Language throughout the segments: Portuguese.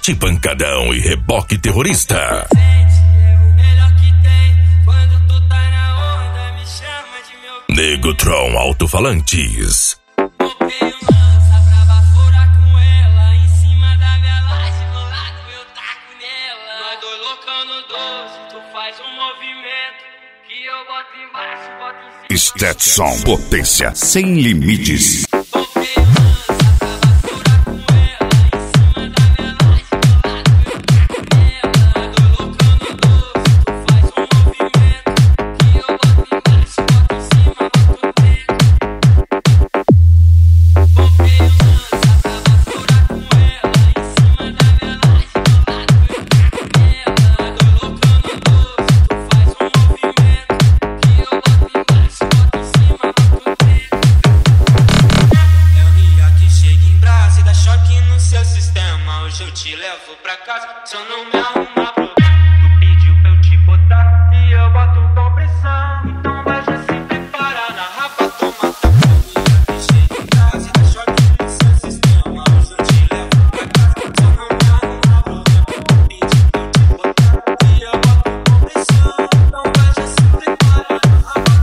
Parati Pancadão e Reboque Terrorista. Negotron Alto-Falantes. Stetson, potência sem limites. Eu te levo pra casa, se eu não me arrumar pro... Tu pediu pra eu te botar e eu boto com pressão. Então vai já se preparar na rapa, toma tapa. Chega em casa e dá choque no seu sistema. Hoje eu te levo pra casa, se eu não me arrumar pro... Tu pediu pra eu te botar e eu boto com pressão. Então vai já se preparar na rapa,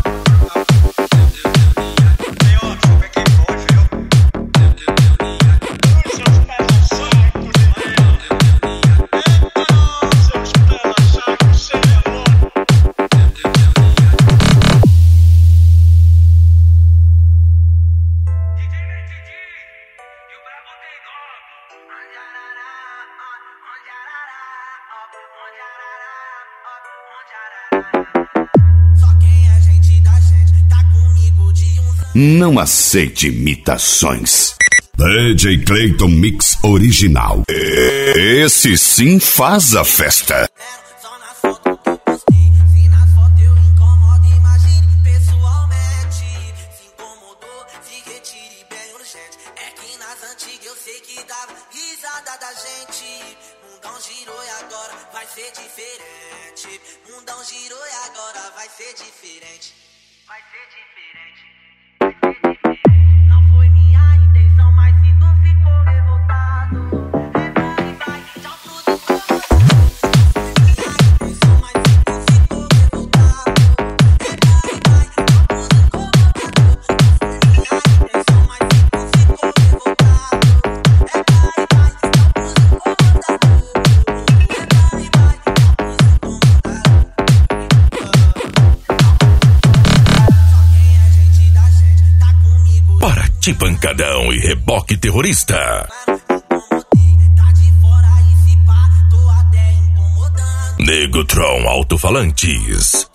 Não aceite imitações. DJ Clayton Mix Original. Esse sim faz a festa. Parati Pancadão e Reboque Terrorista. Negotron Alto-Falantes.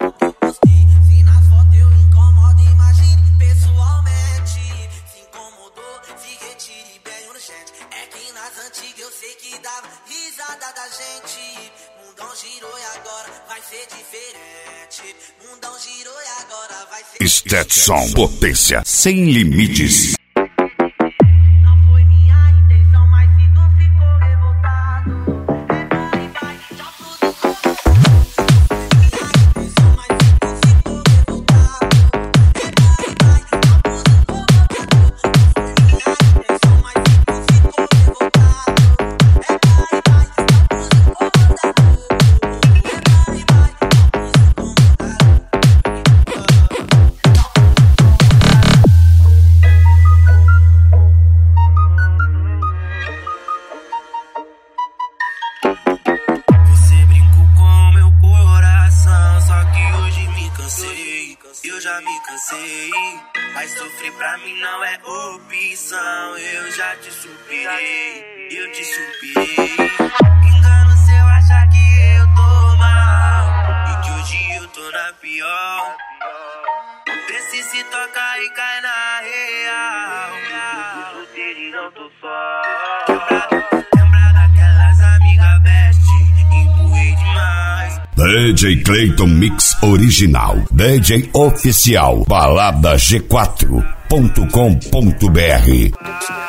Stetson, potência sem limites. Mas sofrer pra mim não é opção. Eu já te superei, eu te superei. Engano seu achar que eu tô mal e que hoje eu tô na pior. Desce, se toca e cai na real. Solteiro e não tô só. Lembra daquelas amigas best, empurrei demais. DJ Clayton Mix Original. DJ oficial. Balada G4.com.br.